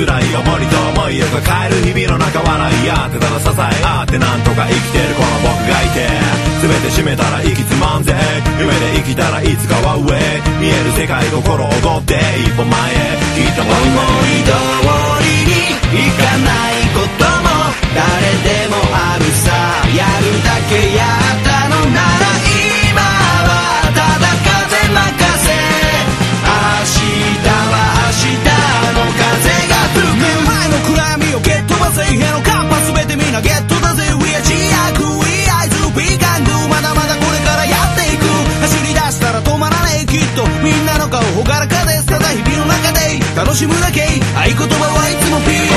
辛い思いと思いを抱える日々の中笑い合ってたら支え合ってなんとか生きてるこの僕がいて全て閉めたら息つまんぜ夢で生きたらいつかは上見える世界心踊って一歩前へきっと思い通りにいかないことも誰でもあるさやるだけやったのなら今はただ風任せ明日は明日の風が吹く目の前の暗闇を蹴っ飛ばせ家のカッパ全てみんなゲットだぜ We are 自悪 We are We can do まだまだこれからやっていく走り出したら止まらねえきっとみんなの顔ほがらかですただ日々の中で楽しむだけ合言葉はいつもピー